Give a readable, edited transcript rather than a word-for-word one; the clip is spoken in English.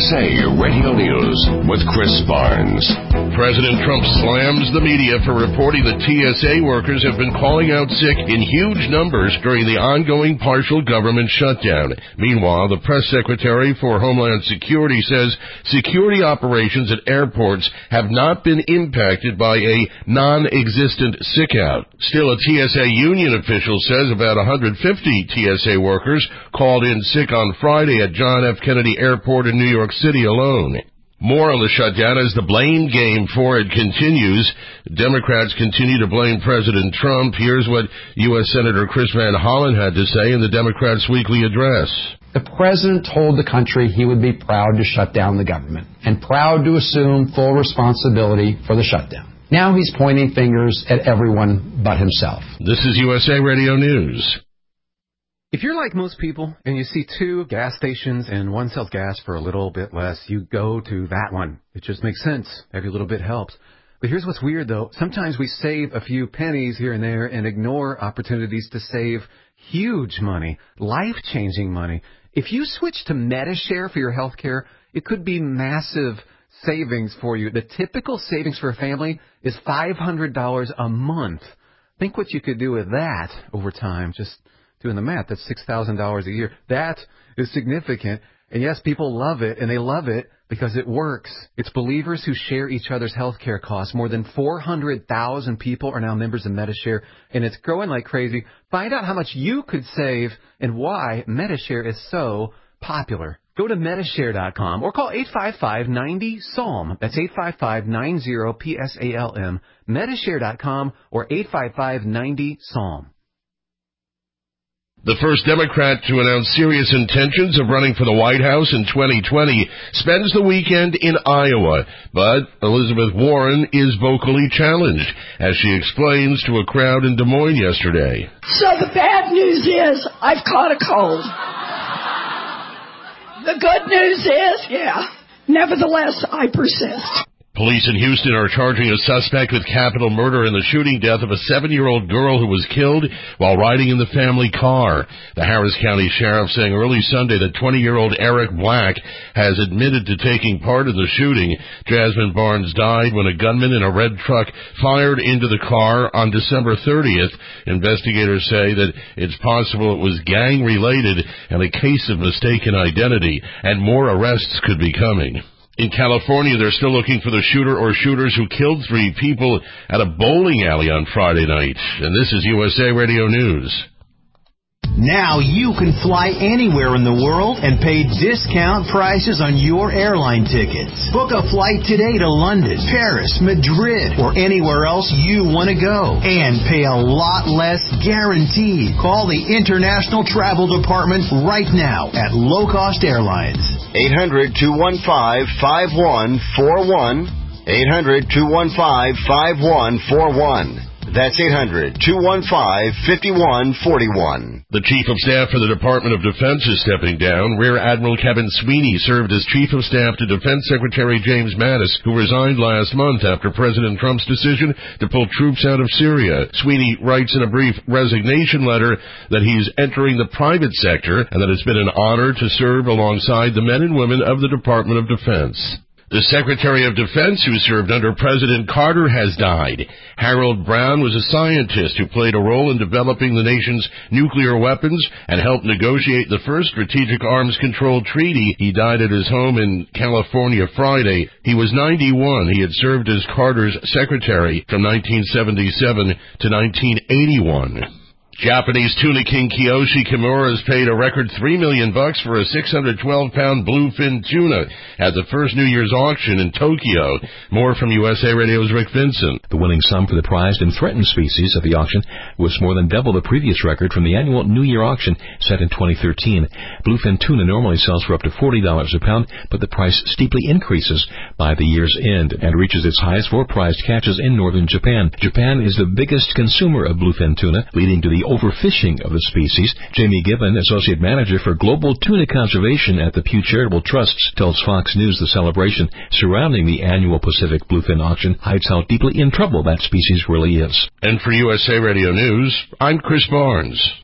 USA Radio News with Chris Barnes. President Trump slams the media for reporting that TSA workers have been calling out sick in huge numbers during the ongoing partial government shutdown. Meanwhile, the press secretary for Homeland Security says security operations at airports have not been impacted by a non-existent sick out. Still, a TSA union official says about 150 TSA workers called in sick on Friday at John F. Kennedy Airport in New York City alone. More on the shutdown as the blame game for it continues. Democrats continue to blame President Trump. Here's what U.S. Senator Chris Van Hollen had to say in the Democrats' weekly address. The president told the country he would be proud to shut down the government and proud to assume full responsibility for the shutdown. Now he's pointing fingers at everyone but himself. This is USA Radio News. If you're like most people and you see two gas stations and one sells gas for a little bit less, you go to that one. It just makes sense. Every little bit helps. But here's what's weird, though. Sometimes we save a few pennies here and there and ignore opportunities to save huge money, life-changing money. If you switch to Medi-Share for your health care, it could be massive savings for you. The typical savings for a family is $500 a month. Think what you could do with that over time. Just doing the math, that's $6,000 a year. That is significant. And yes, people love it, and they love it because it works. It's believers who share each other's health care costs. More than 400,000 people are now members of Medi-Share, and it's growing like crazy. Find out how much you could save and why Medi-Share is so popular. Go to Medishare.com or call 855-90-SALM. That's 855-90-PSALM. Medishare.com or 855-90-SALM. The first Democrat to announce serious intentions of running for the White House in 2020 spends the weekend in Iowa. But Elizabeth Warren is vocally challenged, as she explains to a crowd in Des Moines yesterday. So the bad news is I've caught a cold. The good news is, nevertheless, I persist. Police in Houston are charging a suspect with capital murder in the shooting death of a 7-year-old girl who was killed while riding in the family car. The Harris County Sheriff saying early Sunday that 20-year-old Eric Black has admitted to taking part in the shooting. Jasmine Barnes died when a gunman in a red truck fired into the car on December 30th. Investigators say that it's possible it was gang-related and a case of mistaken identity, and more arrests could be coming. In California, they're still looking for the shooter or shooters who killed 3 people at a bowling alley on Friday night. And this is USA Radio News. Now you can fly anywhere in the world and pay discount prices on your airline tickets. Book a flight today to London, Paris, Madrid, or anywhere else you want to go. And pay a lot less guaranteed. Call the International Travel Department right now at Low Cost Airlines. 800-215-5141. 800-215-5141. That's 800-215-5141. The Chief of Staff for the Department of Defense is stepping down. Rear Admiral Kevin Sweeney served as Chief of Staff to Defense Secretary James Mattis, who resigned last month after President Trump's decision to pull troops out of Syria. Sweeney writes in a brief resignation letter that he's entering the private sector and that it's been an honor to serve alongside the men and women of the Department of Defense. The Secretary of Defense, who served under President Carter, has died. Harold Brown was a scientist who played a role in developing the nation's nuclear weapons and helped negotiate the first strategic arms control treaty. He died at his home in California Friday. He was 91. He had served as Carter's secretary from 1977 to 1981. Japanese tuna king Kiyoshi Kimura has paid a record $3 million for a 612-pound bluefin tuna at the first New Year's auction in Tokyo. More from USA Radio's Rick Vincent. The winning sum for the prized and threatened species of the auction was more than double the previous record from the annual New Year auction set in 2013. Bluefin tuna normally sells for up to $40 a pound, but the price steeply increases by the year's end and reaches its highest for prized catches in northern Japan. Japan is the biggest consumer of bluefin tuna, leading to the overfishing of the species. Jamie Gibbon, Associate Manager for Global Tuna Conservation at the Pew Charitable Trusts, tells Fox News the celebration surrounding the annual Pacific Bluefin auction hides how deeply in trouble that species really is. And for USA Radio News, I'm Chris Barnes.